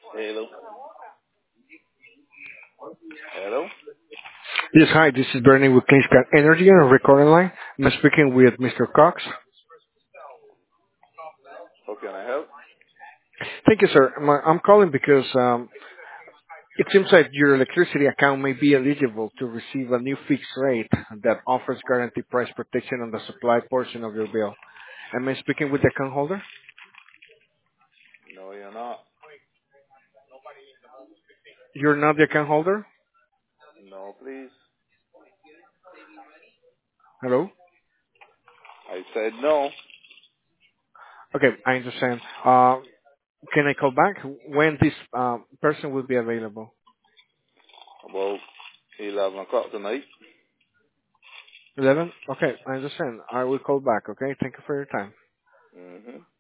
Hello. Hello. Yes, hi, this is Bernie with Clean Sky Energy on a recording line. I'm speaking with Mr. Cox. How can I help? Thank you, sir. I'm calling because it seems like your electricity account may be eligible to receive a new fixed rate that offers guaranteed price protection on the supply portion of your bill. Am I speaking with the account holder? No, you're not. You're not the account holder? No, please. Hello? I said no. Okay, I understand. Can I call back when this person will be available? About 11 o'clock tonight. 11? Okay, I understand. I will call back, okay? Thank you for your time. Mm-hmm.